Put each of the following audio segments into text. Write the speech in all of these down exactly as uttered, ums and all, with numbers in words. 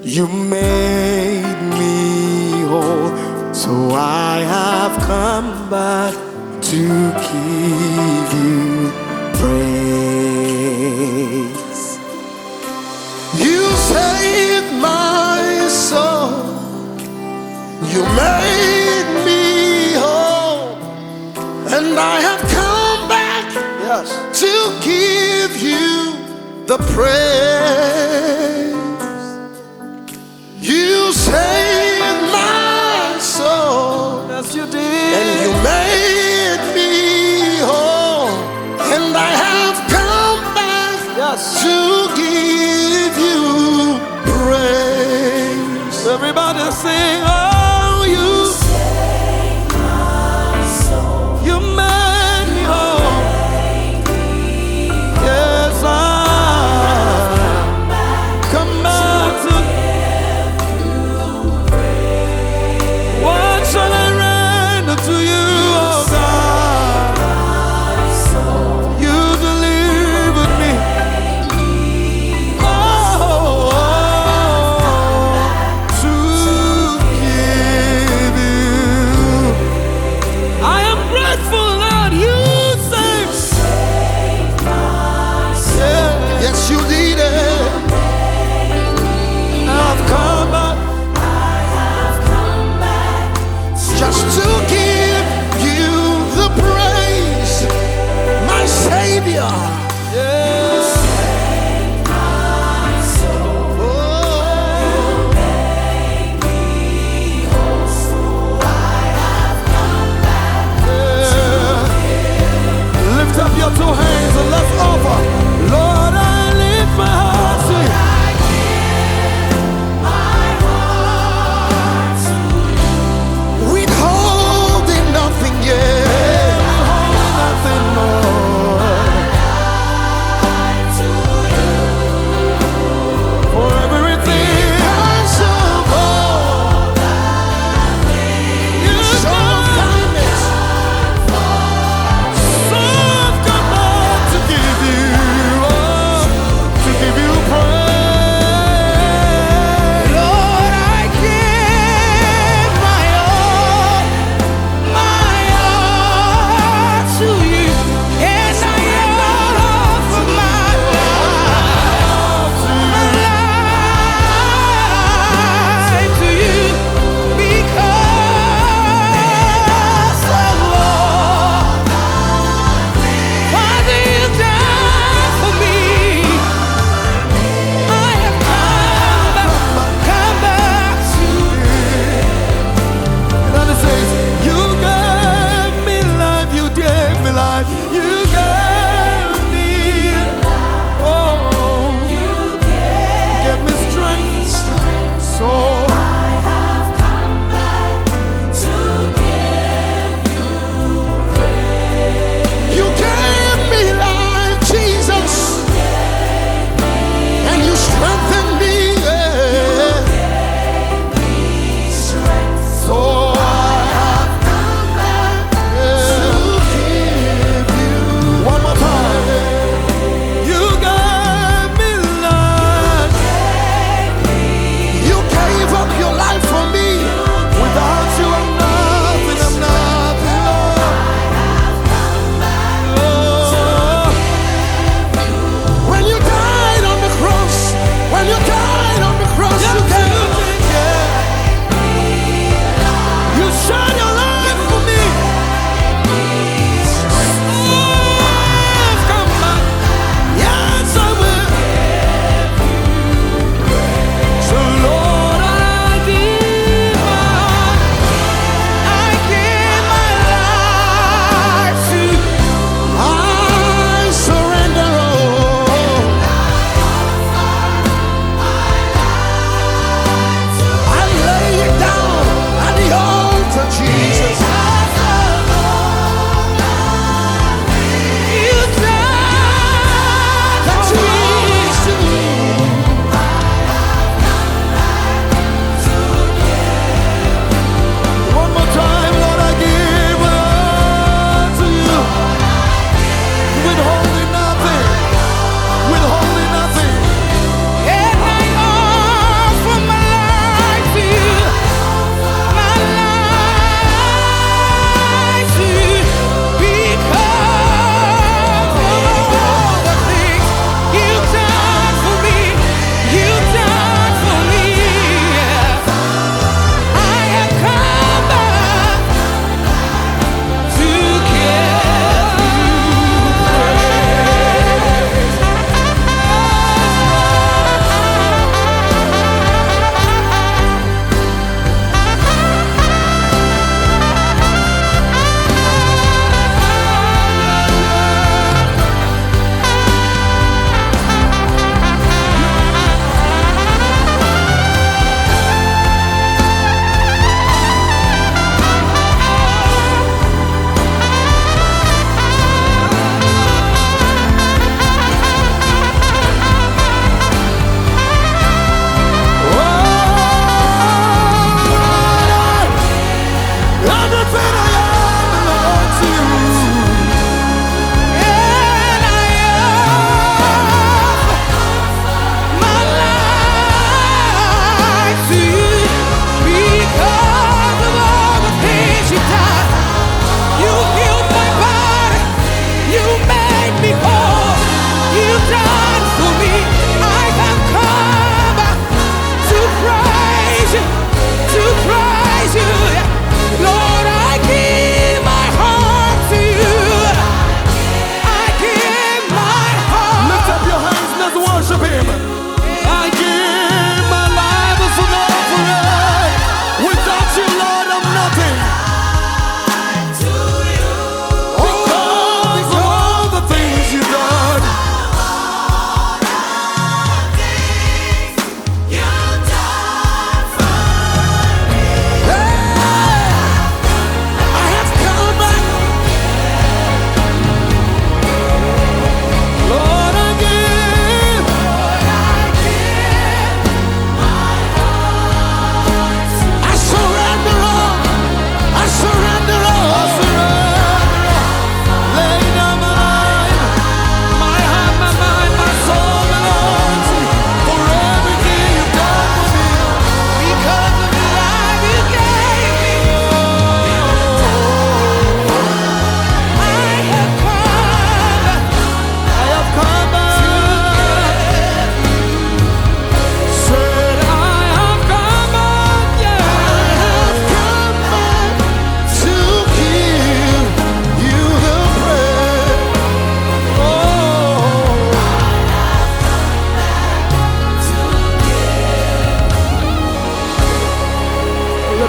You made me whole, so I have come back to give you praise. You saved my soul. You made me whole, and I have come back, yes, to give you the praise. You saved my soul, yes you did, and you made me whole, and I have come back, yes, to give you praise. Everybody sing, oh, you saved my soul. You made me whole. Yes, I come back to to you, oh God. You delivered me. Oh, to give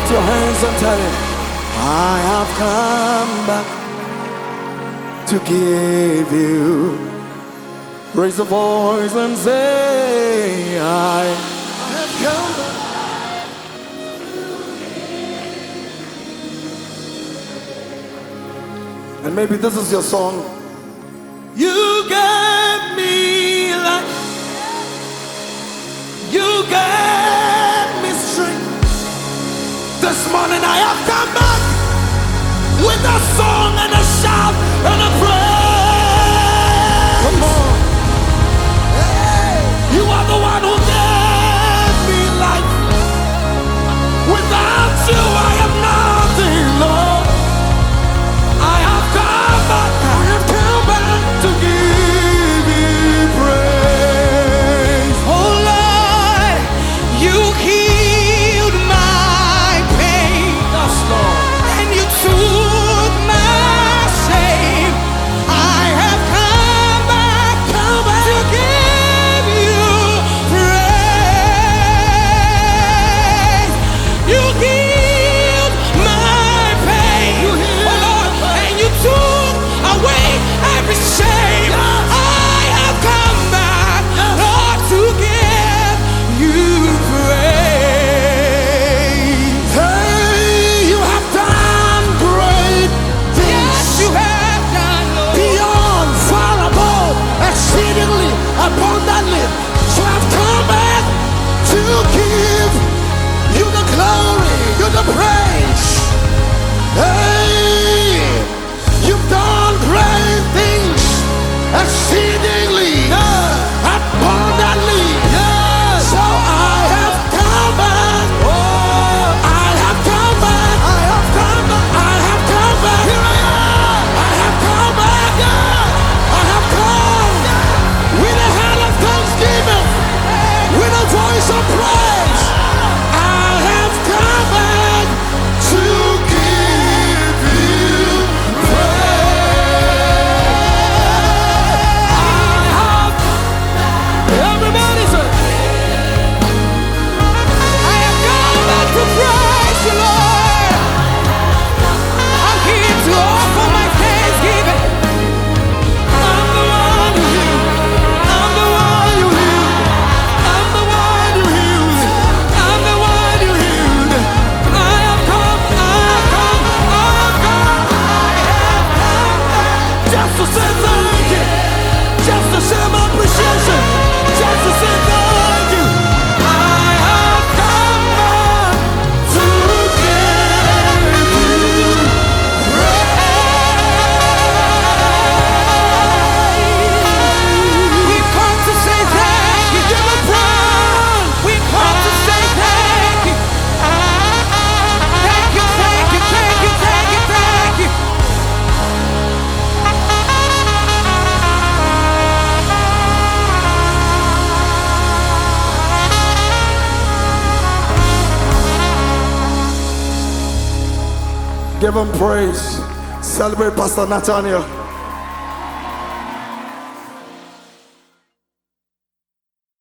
lift your hands and tell him, I have come back to give you. Raise a voice and say, I have come back. And maybe this is your song. You gave me life. You gave me strength. This morning I have come back with a song and a shout and a praise. Come on. Hey. You are the one who gave me life. Without you I am nothing, Lord. I have come back. I have come back to give you praise. Oh Lord, you healed my pain. Yes, Lord. And you took my shame. I have come back, come back to give you praise. You healed my pain, You healed oh Lord, my pain. and you took away every shame. Yes. I have come back, Yes. Lord, to give you praise. Hey, you have done great things. Yes, you have done, Lord. Beyond, far above, exceedingly, abundantly. So I've come back to give you the glory, you the praise. Hey, you've done great things, exceedingly, abundantly. So I have come back. I have come back. I have come back. I have come back. Here I am. I have come back. I have come with a hand of thanksgiving, with a voice of praise. I have come back to give you praise. I have. Everybody say. I have come back to praise you, Lord. I'm here to offer my thanksgiving. I'm the one you healed. I'm the one you healed. I'm the one you healed. I'm the one you healed. I have come, I have come, I have come, I have come back. Just to say thank you. Just to say my appreciation. Just to say thank you. I have come back to give you praise. We've come to say thank you. Give it praise. We've come to say thank you. Thank you, thank you, thank you, thank you, thank you. Give him praise. Celebrate Pastor Nathaniel.